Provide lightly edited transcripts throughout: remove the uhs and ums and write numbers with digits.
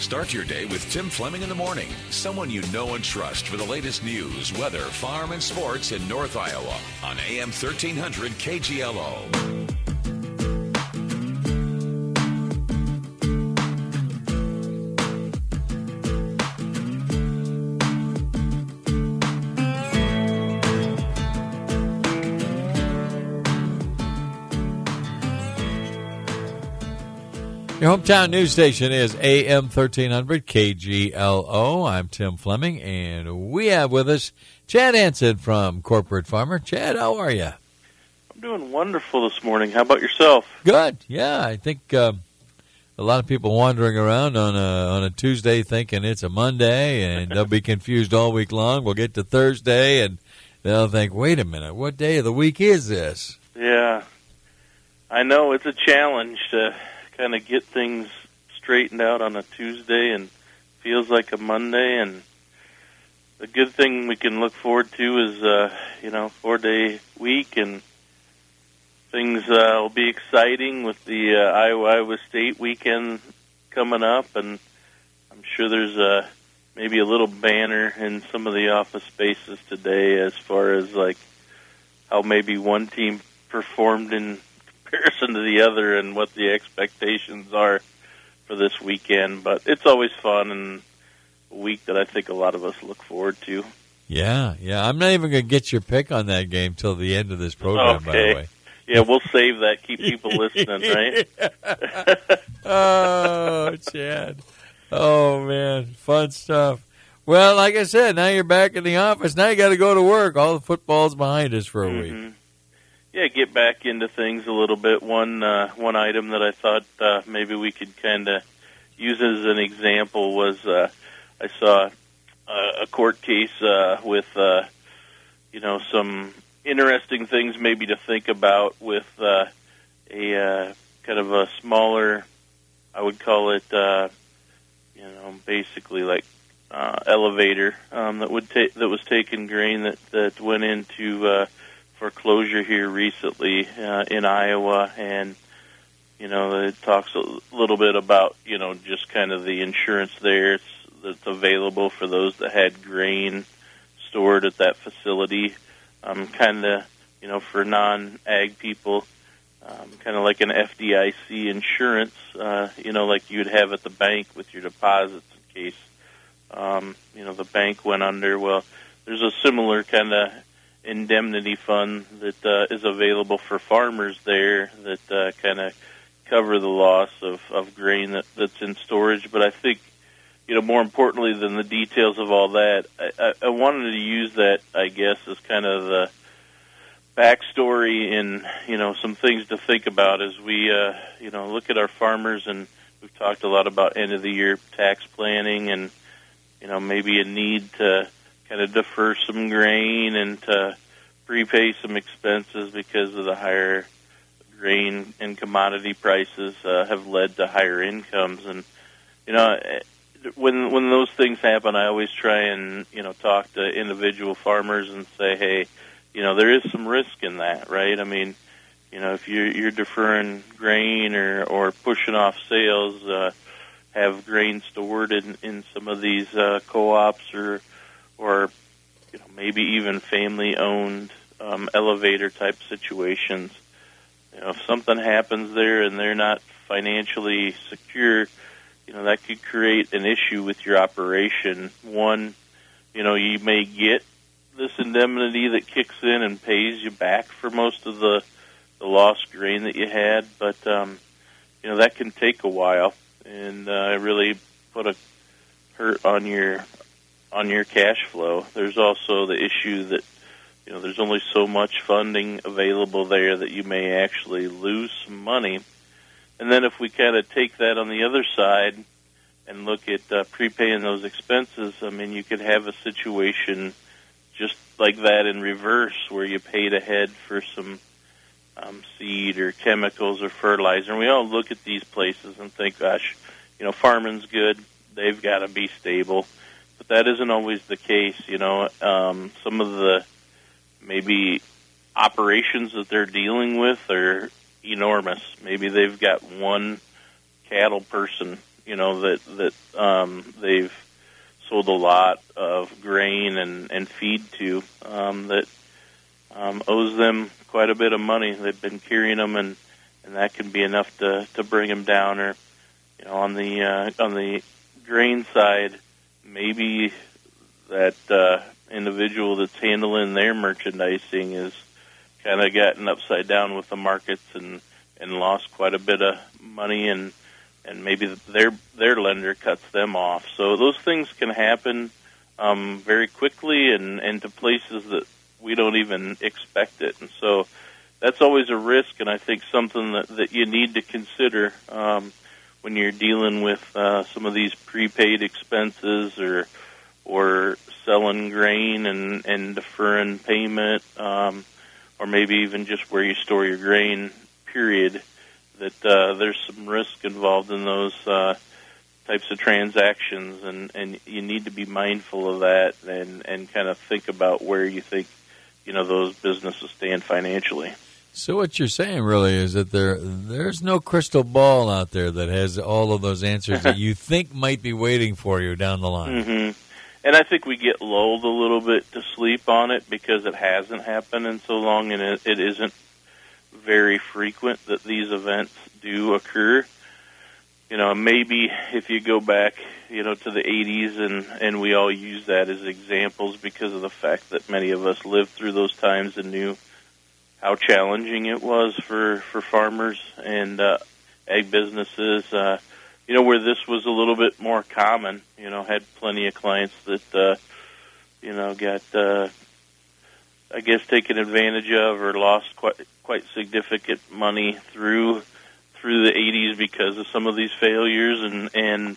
Start your day with Tim Fleming in the morning. Someone you know and trust for the latest news, weather, farm, and sports in North Iowa on AM 1300 KGLO. Your hometown news station is AM 1300 KGLO. I'm Tim Fleming, and we have with us Chad Hansen from Corporate Farmer. Chad, how are you? I'm doing wonderful this morning. How about yourself? Good. Yeah, I think a lot of people wandering around on a Tuesday thinking it's a Monday, and they'll be confused all week long. We'll get to Thursday, and they'll think, wait a minute, what day of the week is this? Yeah, I know it's a challenge to kind of get things straightened out on a Tuesday and feels like a Monday. And the good thing we can look forward to is, 4-day week, and things will be exciting with the Iowa State weekend coming up. And I'm sure there's maybe a little banner in some of the office spaces today as far as like how maybe one team performed in comparison to the other and what the expectations are for this weekend. But it's always fun and a week that I think a lot of us look forward to. Yeah. I'm not even going to get your pick on that game till the end of this program, by the way. Yeah, we'll save that. Keep people listening, right? Oh, Chad. Oh, man. Fun stuff. Well, like I said, now you're back in the office. Now you got to go to work. All the football's behind us for a week. Yeah, get back into things a little bit. One item that I thought maybe we could kind of use as an example was I saw a court case with some interesting things maybe to think about with a kind of a smaller, I would call it, basically like elevator that was taking grain that went into foreclosure here recently in Iowa, and it talks a little bit about just kind of the insurance there that's available for those that had grain stored at that facility, kind of for non-ag people, kind of like an FDIC insurance, like you'd have at the bank with your deposits in case the bank went under. Well, there's a similar kind of indemnity fund that is available for farmers there that kind of cover the loss of grain that's in storage. But I think, more importantly than the details of all that, I wanted to use that, I guess, as kind of the backstory and, some things to think about as we, look at our farmers. And we've talked a lot about end-of-the-year tax planning and, maybe a need to kind of defer some grain and to prepay some expenses because of the higher grain and commodity prices have led to higher incomes. And, when those things happen, I always try and, talk to individual farmers and say, hey, there is some risk in that, right? I mean, if you're deferring grain or pushing off sales, have grain stored in some of these co-ops or maybe even family-owned elevator-type situations. If something happens there and they're not financially secure, that could create an issue with your operation. One, you may get this indemnity that kicks in and pays you back for most of the lost grain that you had, but that can take a while and really put a hurt on your cash flow. There's also the issue that there's only so much funding available there that you may actually lose some money. And then if we kind of take that on the other side and look at prepaying those expenses, I mean, you could have a situation just like that in reverse where you paid ahead for some seed or chemicals or fertilizer. And we all look at these places and think, gosh, farming's good. They've got to be stable. But that isn't always the case. Some of the maybe operations that they're dealing with are enormous. Maybe they've got one cattle person, that they've sold a lot of grain and feed to that owes them quite a bit of money. They've been carrying them, and that can be enough to bring them down. Or on the grain side, maybe that individual that's handling their merchandising is kind of gotten upside down with the markets and lost quite a bit of money, and maybe their lender cuts them off. So those things can happen very quickly and to places that we don't even expect it. And so that's always a risk, and I think something that you need to consider when you're dealing with some of these prepaid expenses or selling grain and deferring payment, or maybe even just where you store your grain, period, that there's some risk involved in those types of transactions, and you need to be mindful of that and kind of think about where you think those businesses stand financially. So what you're saying really is that there's no crystal ball out there that has all of those answers that you think might be waiting for you down the line. Mm-hmm. And I think we get lulled a little bit to sleep on it because it hasn't happened in so long, and it isn't very frequent that these events do occur. Maybe if you go back, to the 80s, and we all use that as examples because of the fact that many of us lived through those times and knew how challenging it was for farmers and ag businesses, where this was a little bit more common. Had plenty of clients that, got, I guess, taken advantage of or lost quite significant money through the 80s because of some of these failures, and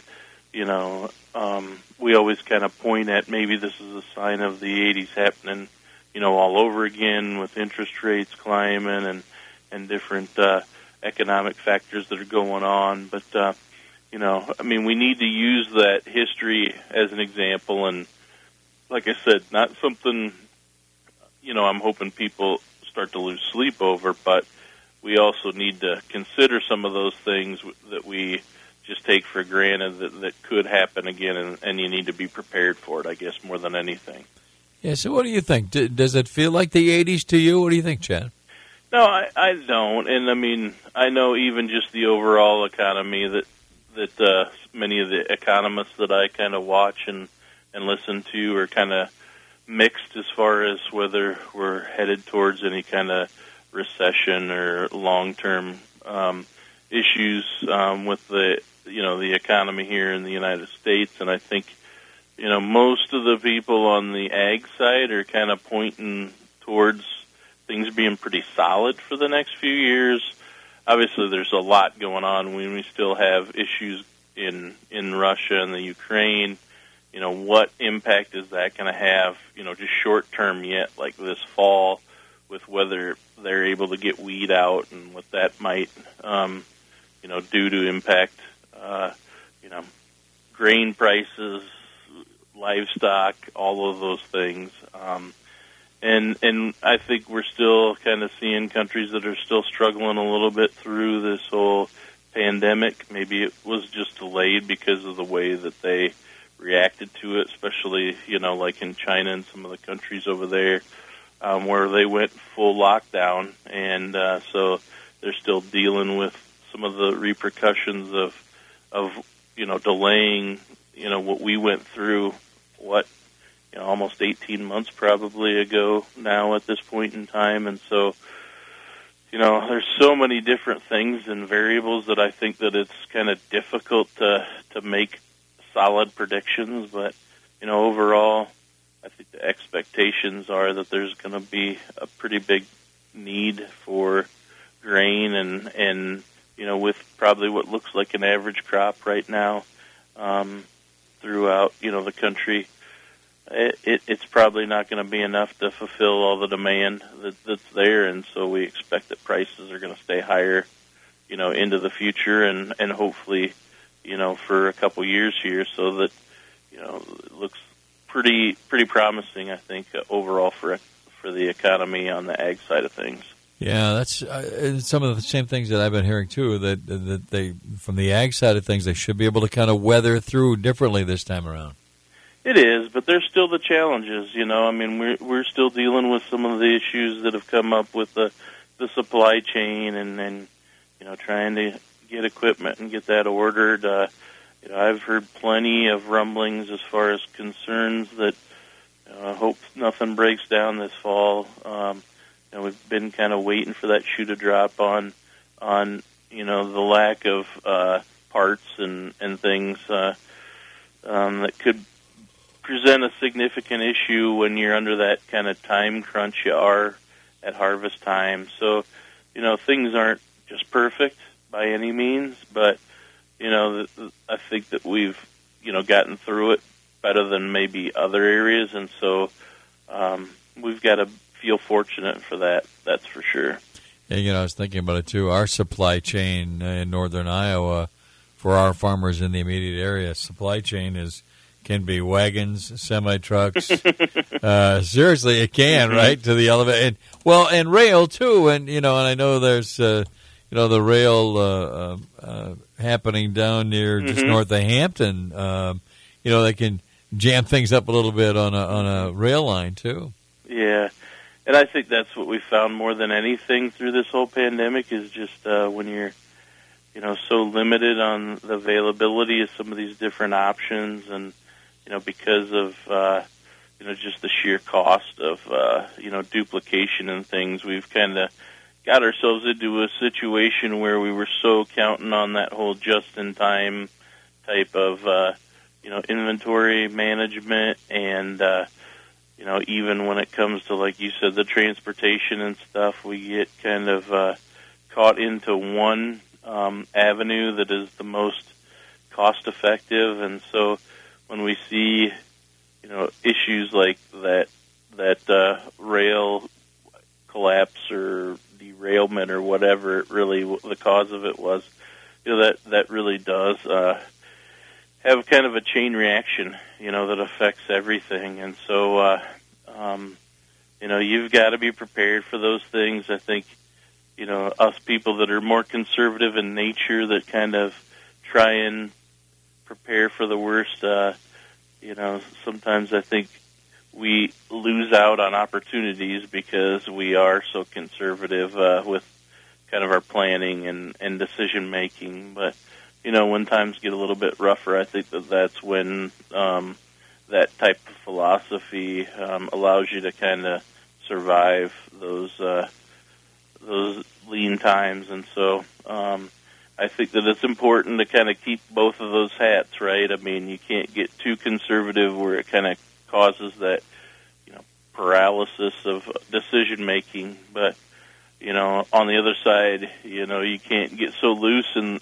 we always kind of point at maybe this is a sign of the 80s happening, all over again with interest rates climbing and different economic factors that are going on. But, we need to use that history as an example, and like I said, not something, I'm hoping people start to lose sleep over, but we also need to consider some of those things that we just take for granted that could happen again, and you need to be prepared for it, I guess, more than anything. Yeah, so what do you think? Does it feel like the 80s to you? What do you think, Chad? No, I don't. And, I know even just the overall economy that many of the economists that I kind of watch and listen to are kind of mixed as far as whether we're headed towards any kind of recession or long-term issues with the economy here in the United States. And I think, most of the people on the ag side are kind of pointing towards things being pretty solid for the next few years. Obviously, there's a lot going on when we still have issues in Russia and the Ukraine. What impact is that going to have, just short-term yet, like this fall, with whether they're able to get weed out and what that might, do to impact, grain prices, livestock, all of those things. And I think we're still kind of seeing countries that are still struggling a little bit through this whole pandemic. Maybe it was just delayed because of the way that they reacted to it, especially, like in China and some of the countries over there where they went full lockdown. And so they're still dealing with some of the repercussions of delaying, what we went through, almost 18 months probably ago now at this point in time. And so, there's so many different things and variables that I think that it's kind of difficult to make solid predictions. But, overall, I think the expectations are that there's going to be a pretty big need for grain and with probably what looks like an average crop right now throughout, the country. It's probably not going to be enough to fulfill all the demand that's there, and so we expect that prices are going to stay higher, into the future, and hopefully, for a couple years here, so that, it looks pretty promising, I think, overall for the economy on the ag side of things. Yeah, that's some of the same things that I've been hearing too. That they, from the ag side of things, they should be able to kind of weather through differently this time around. It is, but there's still the challenges. I mean, we're still dealing with some of the issues that have come up with the supply chain, and trying to get equipment and get that ordered. I've heard plenty of rumblings as far as concerns that I hope nothing breaks down this fall. We've been kind of waiting for that shoe to drop on the lack of parts and things that could present a significant issue when you're under that kind of time crunch you are at harvest time. So, things aren't just perfect by any means, but I think that we've gotten through it better than maybe other areas, and so we've got to feel fortunate for that. That's for sure. Yeah, I was thinking about it too. Our supply chain in northern Iowa, for our farmers in the immediate area, supply chain can be wagons, semi trucks. Seriously, it can, right, to the elevator, and rail too. And and I know there's the rail happening down near just north of Hampton. They can jam things up a little bit on a rail line too. Yeah. And I think that's what we found more than anything through this whole pandemic is just when you're, so limited on the availability of some of these different options, and because of just the sheer cost of duplication and things, we've kind of got ourselves into a situation where we were so counting on that whole just-in-time type of inventory management, and even when it comes to, like you said, the transportation and stuff, we get kind of caught into one avenue that is the most cost-effective. And so when we see, issues like that rail collapse or derailment or whatever it really the cause of it was, that really does have kind of a chain reaction, that affects everything. And so, you've got to be prepared for those things. I think, us people that are more conservative in nature that kind of try and prepare for the worst, sometimes I think we lose out on opportunities because we are so conservative with kind of our planning and decision making. But when times get a little bit rougher, I think that's when that type of philosophy allows you to kind of survive those lean times. And so I think that it's important to kind of keep both of those hats, right? I mean, you can't get too conservative where it kind of causes that paralysis of decision making, but on the other side, you can't get so loose and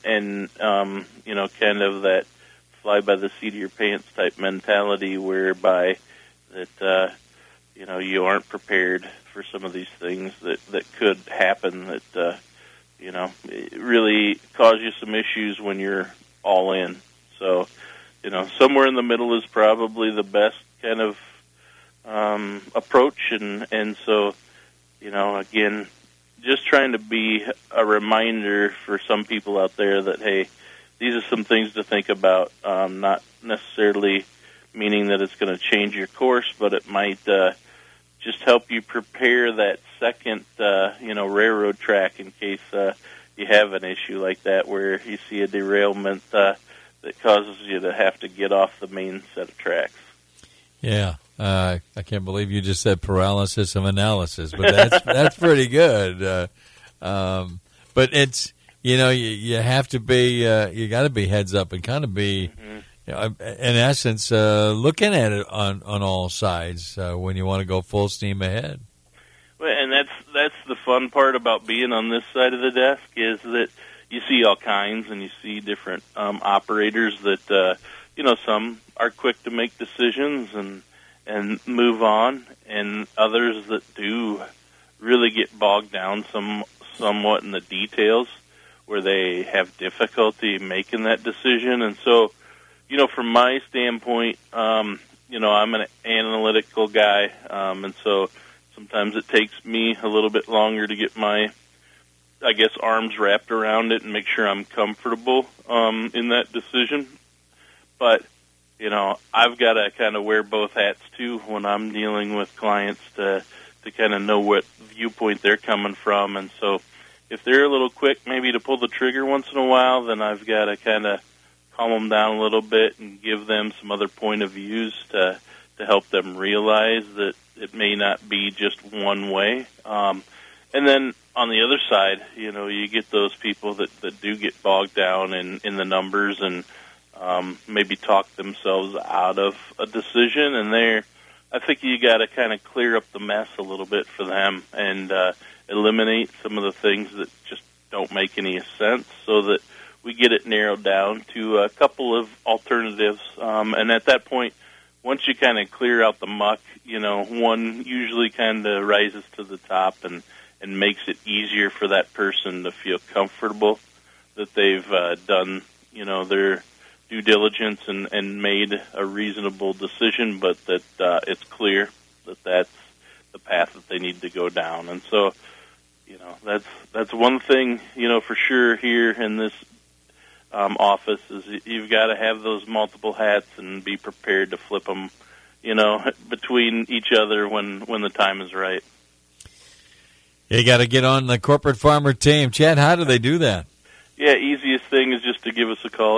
kind of that fly by the seat of your pants type mentality whereby that, you aren't prepared for some of these things that could happen that, it really cause you some issues when you're all in. So, somewhere in the middle is probably the best kind of approach. And so, again, just trying to be a reminder for some people out there that, hey, these are some things to think about, not necessarily meaning that it's going to change your course, but it might just help you prepare that second, railroad track in case you have an issue like that where you see a derailment that causes you to have to get off the main set of tracks. Yeah. I can't believe you just said paralysis of analysis, but that's pretty good. But it's, you have to be, you got to be heads up and kind of be, in essence, looking at it on all sides when you want to go full steam ahead. Well, and that's the fun part about being on this side of the desk is that you see all kinds, and you see different operators that, some are quick to make decisions and move on, and others that do really get bogged down somewhat in the details where they have difficulty making that decision. And so, from my standpoint, I'm an analytical guy, and so sometimes it takes me a little bit longer to get my, I guess, arms wrapped around it and make sure I'm comfortable in that decision. But, I've got to kind of wear both hats, too, when I'm dealing with clients to kind of know what viewpoint they're coming from. And so if they're a little quick maybe to pull the trigger once in a while, then I've got to kind of calm them down a little bit and give them some other point of views to help them realize that it may not be just one way. And then on the other side, you get those people that do get bogged down in the numbers and maybe talk themselves out of a decision. And I think you got to kind of clear up the mess a little bit for them and eliminate some of the things that just don't make any sense so that we get it narrowed down to a couple of alternatives. And at that point, once you kind of clear out the muck, one usually kind of rises to the top and makes it easier for that person to feel comfortable that they've done, their due diligence and made a reasonable decision, but that it's clear that that's the path that they need to go down. And so, that's one thing, for sure here in this office is you've got to have those multiple hats and be prepared to flip them, between each other when the time is right. You got to get on the Corporate Farmer team. Chad, how do they do that? Yeah, easiest thing is just to give us a call,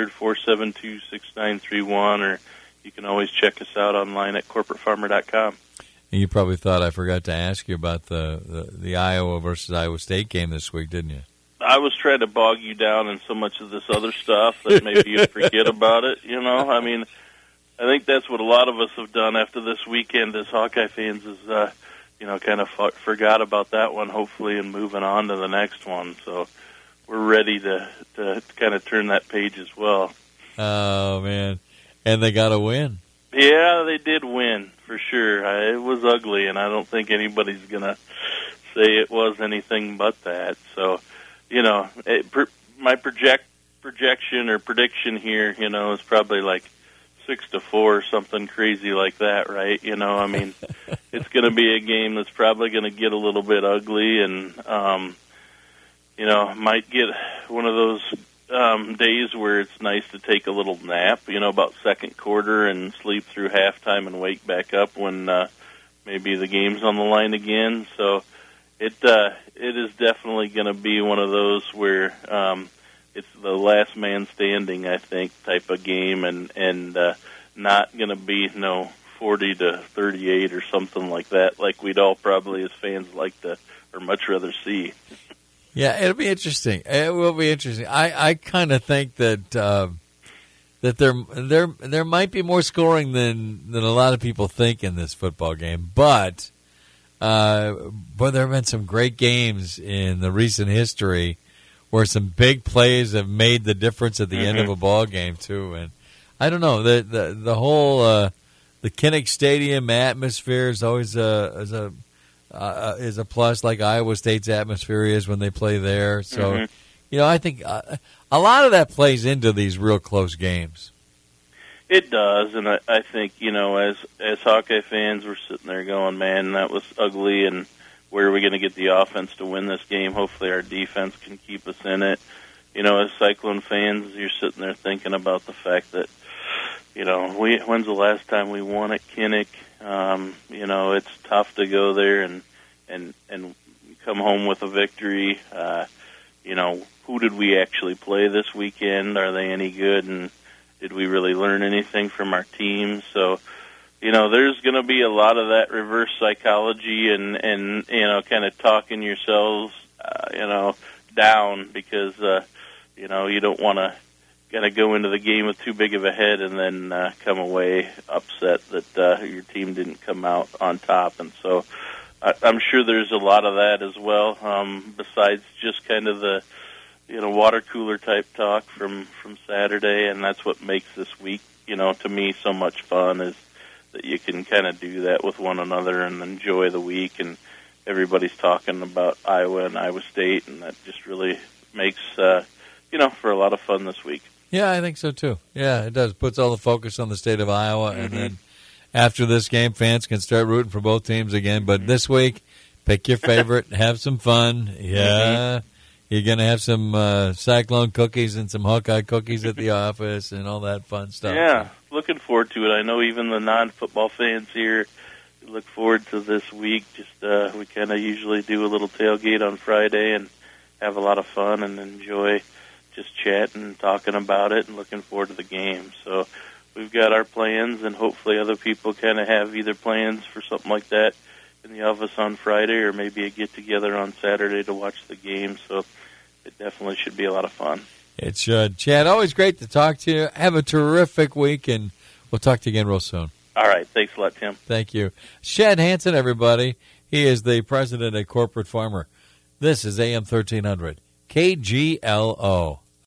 800-472-6931, or you can always check us out online at corporatefarmer.com. And you probably thought I forgot to ask you about the Iowa versus Iowa State game this week, didn't you? I was trying to bog you down in so much of this other stuff that maybe you forget about it, I mean, I think that's what a lot of us have done after this weekend as Hawkeye fans is, kind of forgot about that one, hopefully, and moving on to the next one. So we're ready to kind of turn that page as well. Oh, man. And they got to win. Yeah, they did win, for sure. It was ugly, and I don't think anybody's going to say it was anything but that. So, my projection or prediction here, is probably like 6-4 or something crazy like that, right? I mean, it's going to be a game that's probably going to get a little bit ugly and, might get one of those days where it's nice to take a little nap, about second quarter and sleep through halftime and wake back up when maybe the game's on the line again. So it is definitely going to be one of those where it's the last man standing, I think, type of game, and not going to be 40-38 or something like that, like we'd all probably as fans like to or much rather see. Yeah, it'll be interesting. It will be interesting. I kind of think that that there might be more scoring than a lot of people think in this football game, but there have been some great games in the recent history where some big plays have made the difference at the end of a ball game too. And I don't know, the whole the Kinnick Stadium atmosphere is always is a plus, like Iowa State's atmosphere is when they play there. So, I think a lot of that plays into these real close games. It does, and I think, as Hawkeye fans, we're sitting there going, man, that was ugly, and where are we going to get the offense to win this game? Hopefully our defense can keep us in it. As Cyclone fans, you're sitting there thinking about the fact that, when's the last time we won at Kinnick? It's tough to go there and come home with a victory. Who did we actually play this weekend? Are they any good? And did we really learn anything from our team? So, there's going to be a lot of that reverse psychology and kind of talking yourselves, down because, you don't want to kind of go into the game with too big of a head and then come away upset that your team didn't come out on top. And so I'm sure there's a lot of that as well, besides just kind of the water cooler type talk from Saturday, and that's what makes this week, to me so much fun is that you can kind of do that with one another and enjoy the week, and everybody's talking about Iowa and Iowa State, and that just really makes, for a lot of fun this week. Yeah, I think so too. Yeah, it does. Puts all the focus on the state of Iowa, and after this game, fans can start rooting for both teams again. But this week, pick your favorite, have some fun. Yeah. You're going to have some Cyclone cookies and some Hawkeye cookies at the office and all that fun stuff. Yeah, looking forward to it. I know even the non-football fans here look forward to this week. Just we kind of usually do a little tailgate on Friday and have a lot of fun and enjoy just chatting and talking about it and looking forward to the game. So we've got our plans, and hopefully other people kind of have either plans for something like that in the office on Friday or maybe a get-together on Saturday to watch the game. So it definitely should be a lot of fun. It should. Chad, always great to talk to you. Have a terrific week, and we'll talk to you again real soon. All right. Thanks a lot, Tim. Thank you. Shad Hansen, everybody. He is the president at Corporate Farmer. This is AM 1300, KGLO.